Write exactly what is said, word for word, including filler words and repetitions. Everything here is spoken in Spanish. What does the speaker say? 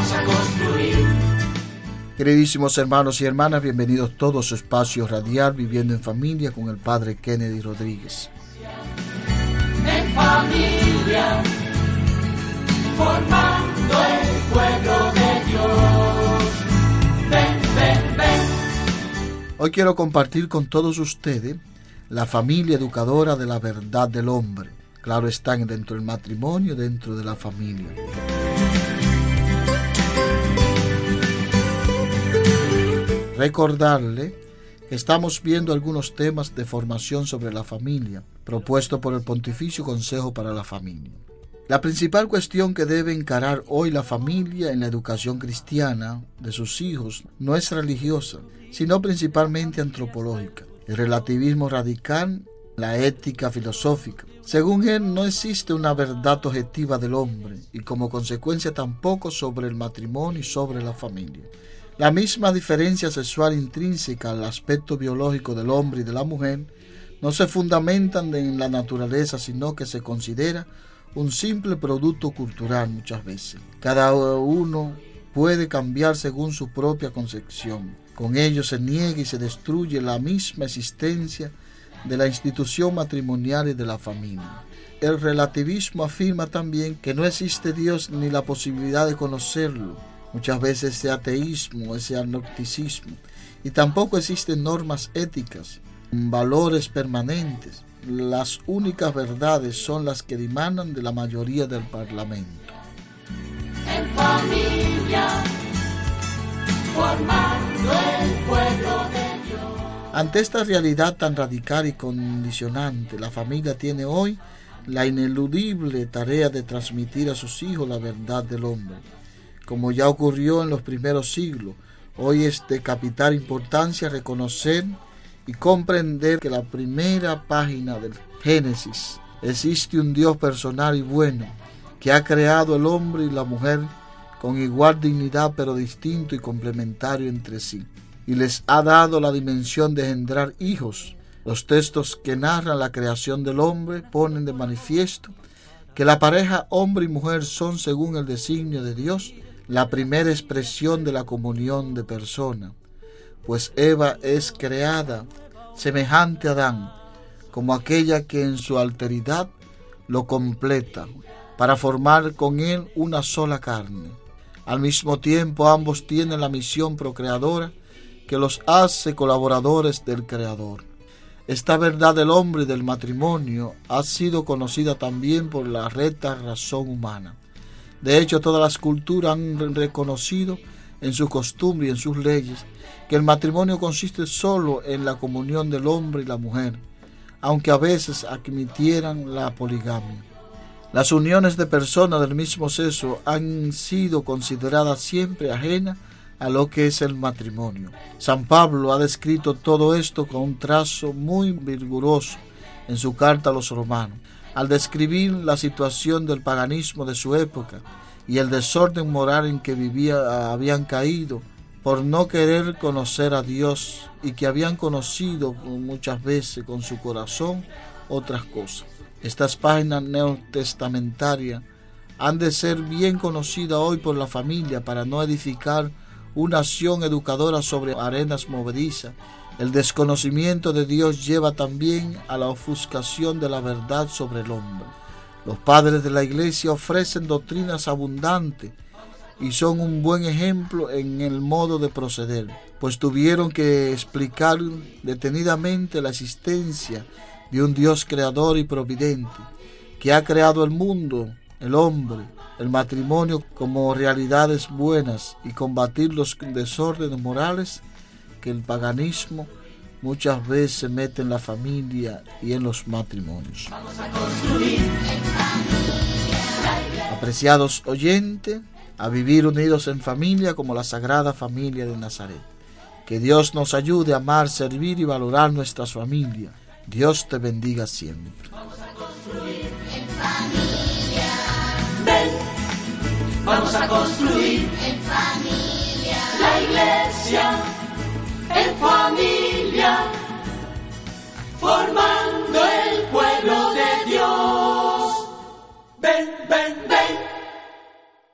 vamos a construir. Queridísimos hermanos y hermanas, bienvenidos todos a su espacio radial Viviendo en Familia con el Padre Kennedy Rodríguez. En familia, formando el pueblo de Dios. Ven, ven, ven. Hoy quiero compartir con todos ustedes la familia educadora de la verdad del hombre. Claro, están dentro del matrimonio, dentro de la familia. Recordarle que estamos viendo algunos temas de formación sobre la familia, propuesto por el Pontificio Consejo para la Familia. La principal cuestión que debe encarar hoy la familia en la educación cristiana de sus hijos no es religiosa, sino principalmente antropológica. El relativismo radical, la ética filosófica. Según él, no existe una verdad objetiva del hombre y como consecuencia tampoco sobre el matrimonio y sobre la familia. La misma diferencia sexual intrínseca al aspecto biológico del hombre y de la mujer no se fundamentan en la naturaleza, sino que se considera un simple producto cultural muchas veces. Cada uno puede cambiar según su propia concepción. Con ello se niega y se destruye la misma existencia de la institución matrimonial y de la familia. El relativismo afirma también que no existe Dios ni la posibilidad de conocerlo. Muchas veces ese ateísmo, ese agnosticismo. Y tampoco existen normas éticas, valores permanentes. Las únicas verdades son las que dimanan de la mayoría del Parlamento. En familia, formando el pueblo de Dios. Ante esta realidad tan radical y condicionante, la familia tiene hoy la ineludible tarea de transmitir a sus hijos la verdad del hombre. Como ya ocurrió en los primeros siglos, hoy es de capital importancia reconocer y comprender que la primera página del Génesis existe un Dios personal y bueno, que ha creado el hombre y la mujer con igual dignidad pero distinto y complementario entre sí, y les ha dado la dimensión de engendrar hijos. Los textos que narran la creación del hombre ponen de manifiesto que la pareja hombre y mujer son, según el designio de Dios, la primera expresión de la comunión de persona, pues Eva es creada semejante a Adán, como aquella que en su alteridad lo completa, para formar con él una sola carne. Al mismo tiempo ambos tienen la misión procreadora que los hace colaboradores del Creador. Esta verdad del hombre y del matrimonio ha sido conocida también por la recta razón humana. De hecho, todas las culturas han reconocido en su costumbre y en sus leyes que el matrimonio consiste solo en la comunión del hombre y la mujer, aunque a veces admitieran la poligamia. Las uniones de personas del mismo sexo han sido consideradas siempre ajenas a lo que es el matrimonio. San Pablo ha descrito todo esto con un trazo muy vigoroso en su carta a los romanos, al describir la situación del paganismo de su época y el desorden moral en que vivía, habían caído por no querer conocer a Dios y que habían conocido muchas veces con su corazón otras cosas. Estas páginas neotestamentarias han de ser bien conocidas hoy por la familia para no edificar una acción educadora sobre arenas movedizas. El desconocimiento de Dios lleva también a la ofuscación de la verdad sobre el hombre. Los padres de la Iglesia ofrecen doctrinas abundantes y son un buen ejemplo en el modo de proceder, pues tuvieron que explicar detenidamente la existencia de un Dios creador y providente, que ha creado el mundo, el hombre, el matrimonio como realidades buenas y combatir los desórdenes morales que el paganismo muchas veces mete en la familia y en los matrimonios. Vamos a construir en familia. Apreciados oyentes, a vivir unidos en familia como la Sagrada Familia de Nazaret. Que Dios nos ayude a amar, servir y valorar nuestras familias. Dios te bendiga siempre. Vamos a construir en familia. Ven, vamos a construir en familia. La iglesia en familia, formando el pueblo de Dios. Ven, ven, ven.